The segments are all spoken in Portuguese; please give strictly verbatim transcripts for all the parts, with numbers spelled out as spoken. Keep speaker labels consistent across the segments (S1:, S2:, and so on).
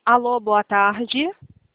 S1: Alô, boa tarde.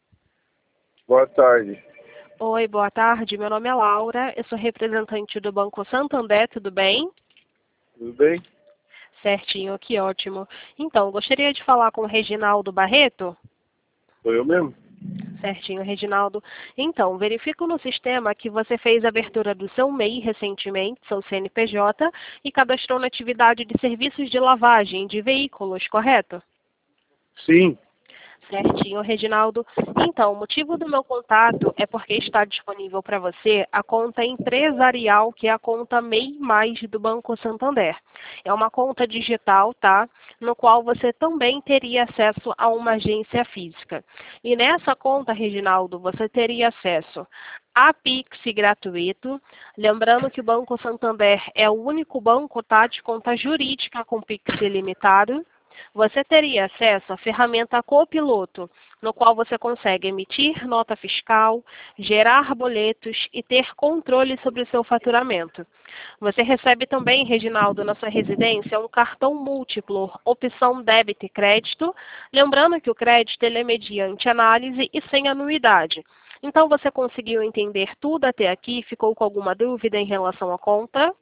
S2: Boa tarde.
S1: Oi, boa tarde. Meu nome é Laura, eu sou representante do Banco Santander, tudo bem?
S2: Tudo bem?
S1: Certinho, que ótimo. Então, gostaria de falar com o Reginaldo Barreto?
S2: Sou eu mesmo?
S1: Certinho, Reginaldo. Então, verifico no sistema que você fez a abertura do seu M E I recentemente, seu C N P J, e cadastrou na atividade de serviços de lavagem de veículos, correto?
S2: Sim.
S1: Certinho, Reginaldo. Então, o motivo do meu contato é porque está disponível para você a conta empresarial, que é a conta M E I Mais do Banco Santander. É uma conta digital, tá? No qual você também teria acesso a uma agência física. E nessa conta, Reginaldo, você teria acesso a Pix gratuito. Lembrando que o Banco Santander é o único banco, tá, de conta jurídica com Pix ilimitado. Você teria acesso à ferramenta Copiloto, no qual você consegue emitir nota fiscal, gerar boletos e ter controle sobre o seu faturamento. Você recebe também, Reginaldo, na sua residência, um cartão múltiplo, opção débito e crédito. Lembrando que o crédito ele é mediante análise e sem anuidade. Então, você conseguiu entender tudo até aqui? Ficou com alguma dúvida em relação à conta?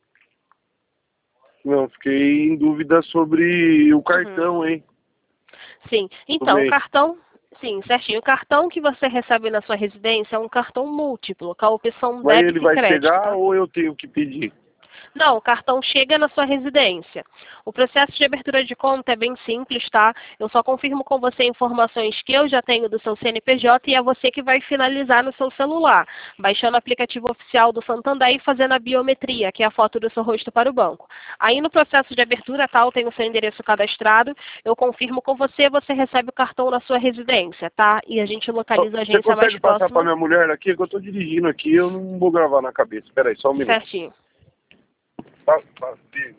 S2: Não, fiquei em dúvida sobre o cartão,
S1: Uhum.
S2: hein?
S1: Sim, então o cartão, sim, certinho. O cartão que você recebe na sua residência é um cartão múltiplo, com a opção
S2: Mas ele
S1: débito e
S2: vai
S1: crédito,
S2: chegar
S1: tá?
S2: ou eu tenho que pedir?
S1: Não, o cartão chega na sua residência. O processo de abertura de conta é bem simples, tá? Eu só confirmo com você informações que eu já tenho do seu C N P J e é você que vai finalizar no seu celular, baixando o aplicativo oficial do Santander e fazendo a biometria, que é a foto do seu rosto para o banco. Aí no processo de abertura, tá? Eu tenho o seu endereço cadastrado, eu confirmo com você, você recebe o cartão na sua residência, tá? E a gente localiza a
S2: Você
S1: agência mais
S2: consegue passar para
S1: próxima.
S2: minha mulher aqui? Que eu tô dirigindo aqui, eu não vou gravar na cabeça. Espera aí, só um minuto.
S1: Certinho.
S2: Fala, fala,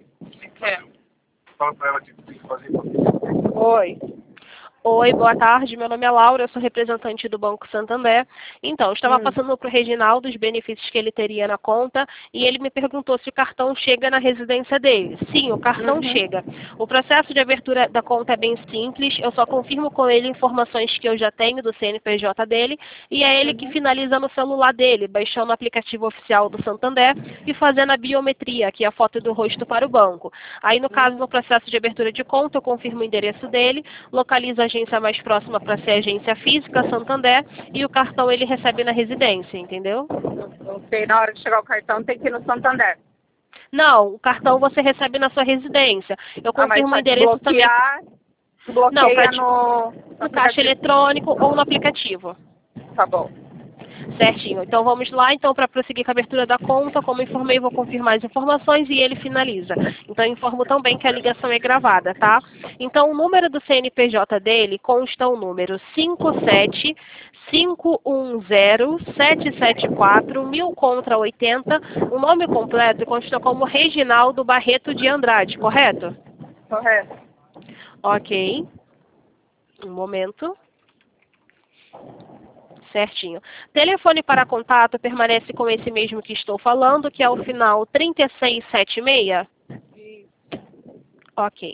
S1: É.
S2: fala pra ela o que tem que fazer.
S1: Oi. Oi, boa tarde. Meu nome é Laura, eu sou representante do Banco Santander. Então, eu estava
S2: Hum.
S1: passando para o Reginaldo os benefícios que ele teria na conta e ele me perguntou se o cartão chega na residência dele. Sim, o cartão
S2: Uhum.
S1: chega. O processo de abertura da conta é bem simples, eu só confirmo com ele informações que eu já tenho do C N P J dele e é ele que
S2: Uhum.
S1: finaliza no celular dele, baixando o aplicativo oficial do Santander e fazendo a biometria, que é a foto do rosto para o banco. Aí, no caso, no processo de abertura de conta, eu confirmo o endereço dele, localizo a agência mais próxima para ser a agência física, Santander, e o cartão ele recebe na residência, entendeu?
S3: Ok, na hora de chegar o cartão tem que ir no Santander.
S1: Não, o cartão você recebe na sua residência. Eu
S3: Ah, mas
S1: confirmo o
S3: para
S1: endereço também.
S3: desbloquear,
S1: Não, para
S3: desbloqueia no, no
S1: no caixa
S3: aplicativo.
S1: eletrônico ou no aplicativo.
S3: Tá bom.
S1: Certinho. Então vamos lá, então, para prosseguir com a abertura da conta, como informei, vou confirmar as informações e ele finaliza. Então informo também que a ligação é gravada, tá? Então o número do C N P J dele consta o número cinco sete cinco um zero sete sete quatro mil contra oitenta. O nome completo consta como Reginaldo Barreto de Andrade, correto?
S3: Correto.
S1: Ok. Um momento. Certinho. Telefone para contato permanece com esse mesmo que estou falando, que é o final trinta e seis setenta e seis? Ok.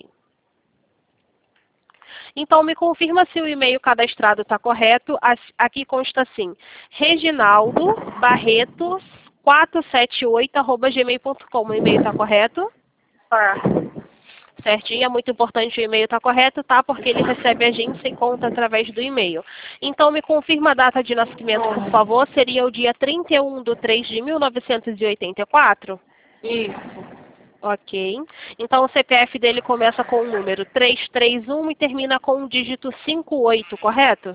S1: Então, me confirma se o e-mail cadastrado está correto. Aqui consta assim, reginaldo barreto quatrocentos e setenta e oito arroba gmail ponto com. O e-mail está correto?
S3: Tá.
S1: Certinho, é muito importante o e-mail estar correto, tá? Porque ele recebe a agência e conta através do e-mail. Então, me confirma a data de nascimento, por favor. Seria o dia trinta e um de três de mil novecentos e oitenta e quatro?
S3: Isso.
S1: Ok. Então, o C P F dele começa com o número trezentos e trinta e um e termina com o dígito cinquenta e oito, correto?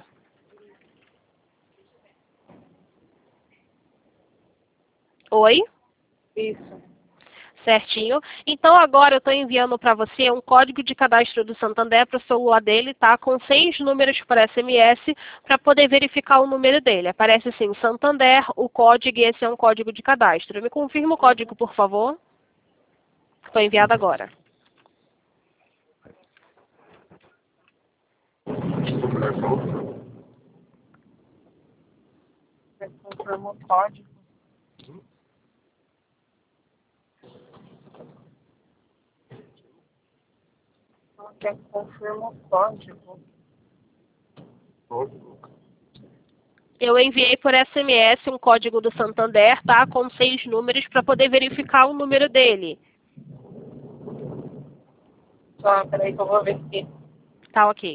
S1: Oi?
S3: Isso.
S1: Certinho. Então, agora eu estou enviando para você um código de cadastro do Santander para o celular dele, tá? Com seis números por S M S, para poder verificar o número dele. Aparece assim, Santander, o código, e esse é um código de cadastro. Me confirma o código, por favor. Foi enviado agora.
S3: Você confirma o código. Você confirma o código.
S1: Eu enviei por S M S um código do Santander, tá? Com seis números para poder verificar o número dele.
S3: Só, peraí que eu vou ver aqui.
S1: Tá ok.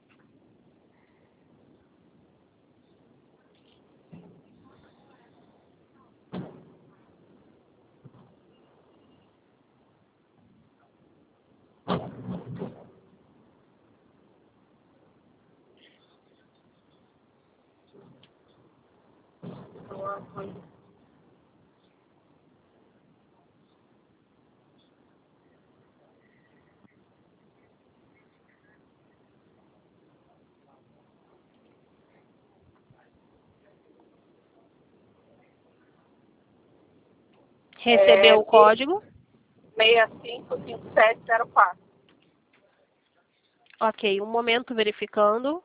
S1: Recebeu
S3: É,
S1: o código?
S3: seis cinco cinco sete zero quatro.
S1: Ok, um momento verificando.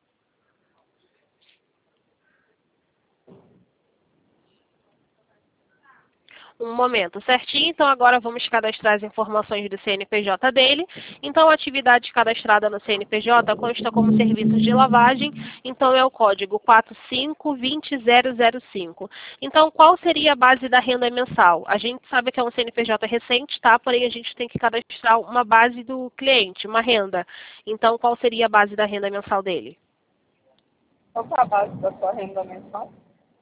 S1: Um momento, certinho. Então, agora vamos cadastrar as informações do C N P J dele. Então, a atividade cadastrada no C N P J consta como serviço de lavagem. Então, é o código quatro cinco dois zero zero cinco. Então, qual seria a base da renda mensal? A gente sabe que é um C N P J recente, tá? Porém, a gente tem que cadastrar uma base do cliente, uma renda. Então, qual seria a base da renda mensal dele?
S3: Qual é a base da sua renda mensal?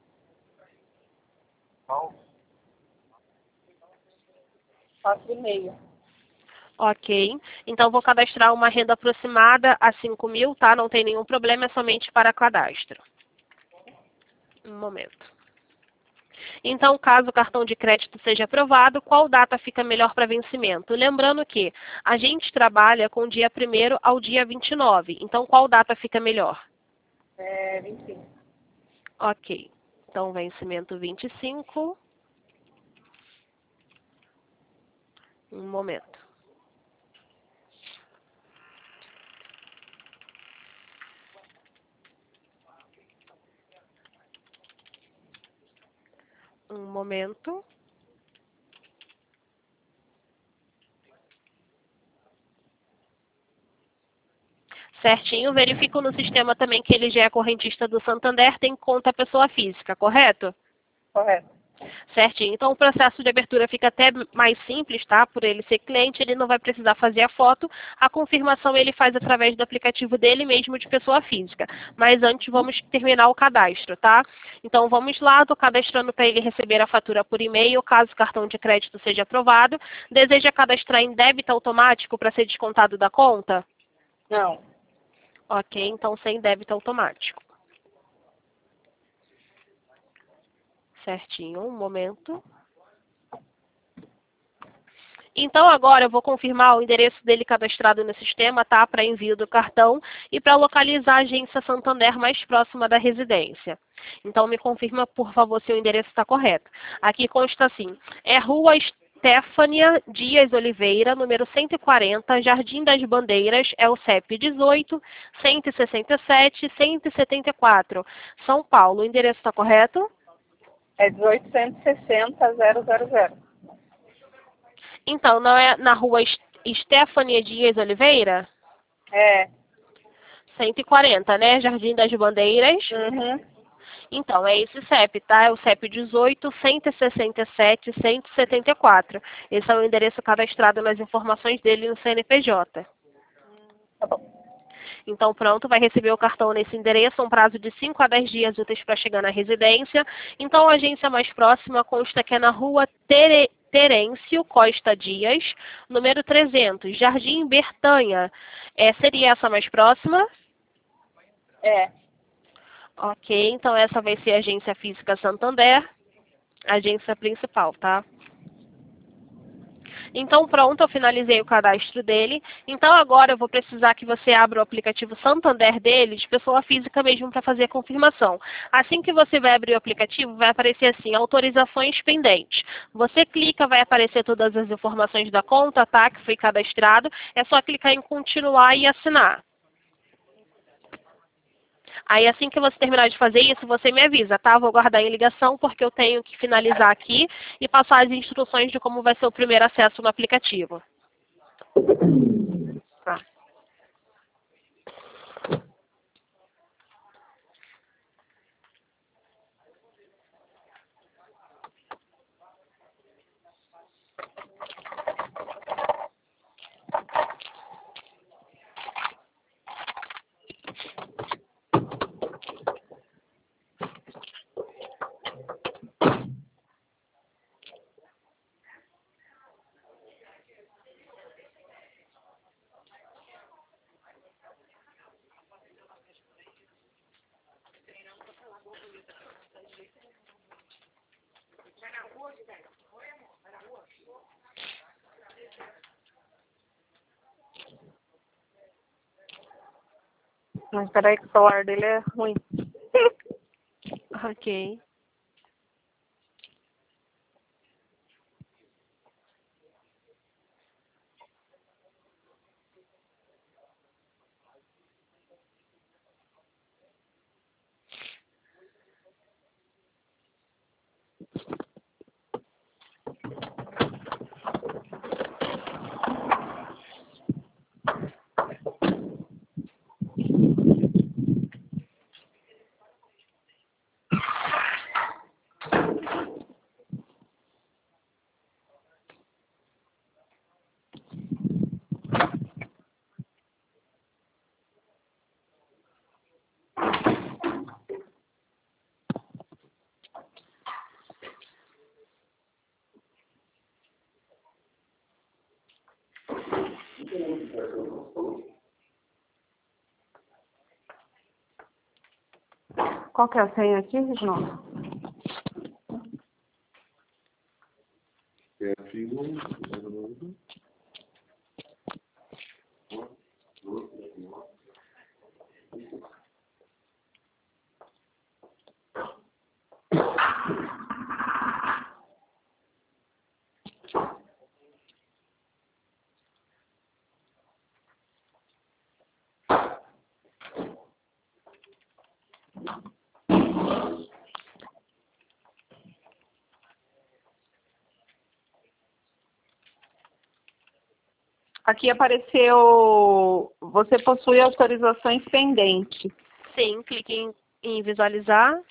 S3: Quatro e meio.
S1: Ok. Então, vou cadastrar uma renda aproximada a cinco mil, tá? Não tem nenhum problema, é somente para cadastro. Um momento. Então, caso o cartão de crédito seja aprovado, qual data fica melhor para vencimento? Lembrando que a gente trabalha com o dia primeiro ao dia vinte e nove. Então, qual data fica melhor?
S3: É vinte e cinco.
S1: Ok. Então, vencimento vinte e cinco. Um momento. Um momento. Certinho. Verifico no sistema também que ele já é correntista do Santander, tem conta pessoa física, correto?
S3: Correto.
S1: Certinho. Então, o processo de abertura fica até mais simples, tá? Por ele ser cliente, ele não vai precisar fazer a foto. A confirmação ele faz através do aplicativo dele mesmo de pessoa física. Mas antes, vamos terminar o cadastro, tá? Então, vamos lá. Estou cadastrando para ele receber a fatura por e-mail, caso o cartão de crédito seja aprovado. Deseja cadastrar em débito automático para ser descontado da conta?
S3: Não.
S1: Ok, então sem débito automático. Certinho, um momento. Então, agora eu vou confirmar o endereço dele cadastrado no sistema, tá? Para envio do cartão e para localizar a agência Santander mais próxima da residência. Então, me confirma, por favor, se o endereço está correto. Aqui consta assim, é Rua Estefânia Dias Oliveira, número cento e quarenta, Jardim das Bandeiras, é o C E P dezoito, cento e sessenta e sete, cento e setenta e quatro, São Paulo. O endereço está correto?
S3: É dezoito cento e sessenta zero zero zero.
S1: Então, não é na Rua Estefânia Dias Oliveira?
S3: É.
S1: cento e quarenta, né? Jardim das Bandeiras.
S3: Uhum.
S1: Então, é esse C E P, tá? É o C E P dezoito, cento e sessenta e sete, cento e setenta e quatro. Esse é o endereço cadastrado nas informações dele no C N P J.
S3: Tá bom.
S1: Então, pronto, vai receber o cartão nesse endereço, um prazo de cinco a dez dias úteis para chegar na residência. Então, a agência mais próxima consta que é na Rua Tere... Terêncio Costa Dias, número trezentos, Jardim Bertanha. É, seria essa mais próxima?
S3: É.
S1: Ok, então essa vai ser a agência física Santander, a agência principal, tá? Então, pronto, eu finalizei o cadastro dele. Então, agora eu vou precisar que você abra o aplicativo Santander dele, de pessoa física mesmo, para fazer a confirmação. Assim que você vai abrir o aplicativo, vai aparecer assim, autorizações pendentes. Você clica, vai aparecer todas as informações da conta, tá, que foi cadastrado. É só clicar em continuar e assinar. Aí, assim que você terminar de fazer isso, você me avisa, tá? Vou guardar em ligação, porque eu tenho que finalizar aqui e passar as instruções de como vai ser o primeiro acesso no aplicativo. Tá.
S3: Mas peraí que o celular dele é ruim.
S1: Ok.
S3: Qual que é a senha aqui, Reginaldo?
S2: É filho.
S3: Aqui apareceu, você possui autorizações pendentes.
S1: Sim, clique em, em visualizar.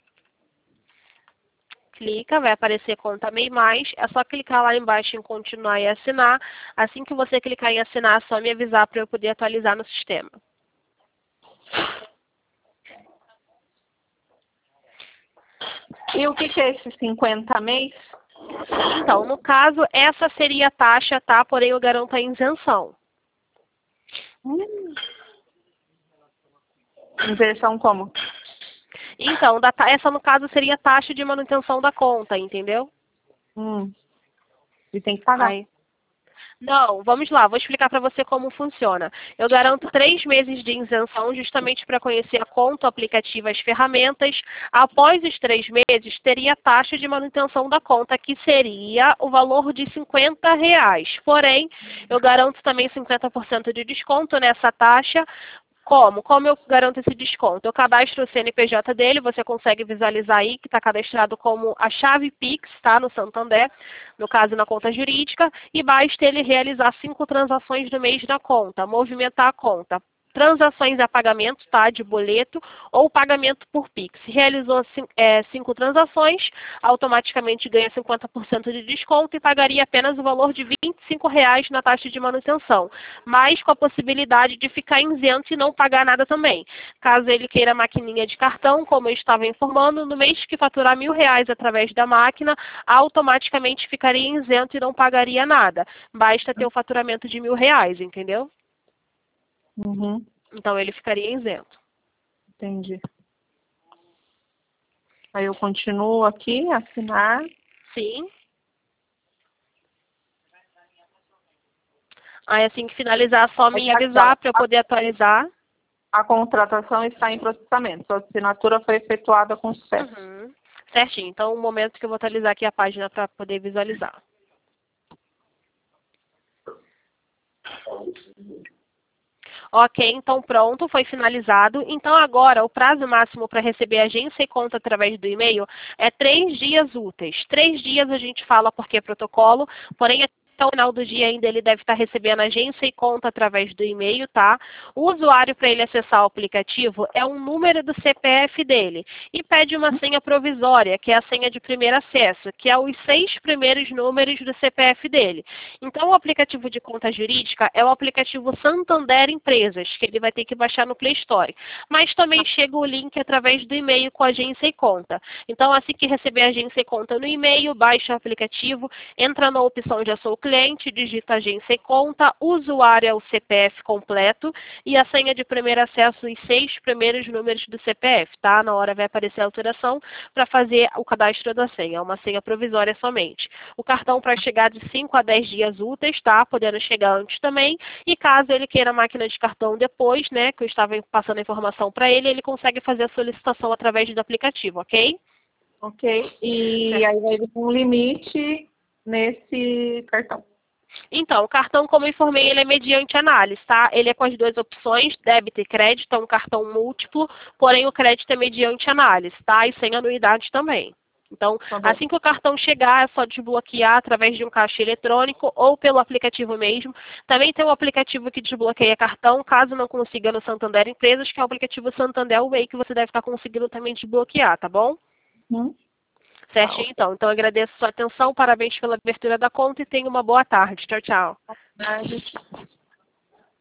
S1: Clica, vai aparecer conta MEI Mais. É só clicar lá embaixo em continuar e assinar. Assim que você clicar em assinar, é só me avisar para eu poder atualizar no sistema.
S3: E o que, que é esse cinquenta mês?
S1: Então, no caso, essa seria a taxa, tá? Porém, eu garanto a isenção.
S3: Hum. Inversão como?
S1: Então, da, ta- essa no caso seria a taxa de manutenção da conta, entendeu?
S3: Hum. E tem que pagar.
S1: Aí. Não, vamos lá, vou explicar para você como funciona. Eu garanto três meses de isenção justamente para conhecer a conta, o aplicativo, as ferramentas. Após os três meses, teria a taxa de manutenção da conta, que seria o valor de cinquenta reais. Porém, eu garanto também cinquenta por cento de desconto nessa taxa. Como? Como eu garanto esse desconto? Eu cadastro o C N P J dele, você consegue visualizar aí que está cadastrado como a chave Pix, tá? No Santander, no caso na conta jurídica, e basta ele realizar cinco transações no mês na conta, movimentar a conta. Transações a pagamento, tá? De boleto ou pagamento por Pix. Realizou é, cinco transações, automaticamente ganha cinquenta por cento de desconto e pagaria apenas o valor de vinte e cinco reais na taxa de manutenção, mas com a possibilidade de ficar isento e não pagar nada também. Caso ele queira maquininha de cartão, como eu estava informando, no mês que faturar mil reais através da máquina, automaticamente ficaria isento e não pagaria nada. Basta ter o faturamento de mil reais, entendeu?
S3: Uhum.
S1: Então ele ficaria isento.
S3: Entendi. Aí eu continuo aqui, assinar.
S1: Sim. Aí assim que finalizar, só me avisar para eu poder atualizar.
S3: A contratação está em processamento. Sua assinatura foi efetuada com sucesso.
S1: Uhum. Certinho. Então, um momento que eu vou atualizar aqui a página para poder visualizar. Ok, então pronto, foi finalizado. Então agora o prazo máximo para receber agência e conta através do e-mail é três dias úteis. Três dias a gente fala porque é protocolo, porém até o final do dia ainda ele deve estar recebendo agência e conta através do e-mail, tá? O usuário, para ele acessar o aplicativo, é um número do C P F dele e pede uma senha provisória, que é a senha de primeiro acesso, que é os seis primeiros números do C P F dele. Então o aplicativo de conta jurídica é o aplicativo Santander Empresas, que ele vai ter que baixar no Play Store. Mas também chega o link através do e-mail com agência e conta. Então assim que receber agência e conta no e-mail, baixa o aplicativo, entra na opção Já Sou cliente digita agência e conta, usuário é o C P F completo e a senha de primeiro acesso os seis primeiros números do C P F, tá? Na hora vai aparecer a alteração para fazer o cadastro da senha, é uma senha provisória somente. O cartão para chegar de cinco a dez dias úteis, tá? Podendo chegar antes também. E caso ele queira a máquina de cartão depois, né, que eu estava passando a informação para ele, ele consegue fazer a solicitação através do aplicativo, ok?
S3: Ok. E aí vai vir um limite nesse cartão.
S1: Então, o cartão, como eu informei, ele é mediante análise, tá? Ele é com as duas opções, débito e crédito, é um cartão múltiplo, porém o crédito é mediante análise, tá? E sem anuidade também. Então,
S3: Tá bom.
S1: assim que o cartão chegar, é só desbloquear através de um caixa eletrônico ou pelo aplicativo mesmo. Também tem um aplicativo que desbloqueia cartão, caso não consiga no Santander Empresas, que é o aplicativo Santander Way, que você deve estar conseguindo também desbloquear, tá bom?
S3: Hum?
S1: Certinho, então. Então, agradeço a sua atenção, parabéns pela abertura da conta e tenha uma boa tarde. Tchau, tchau.
S3: Tá.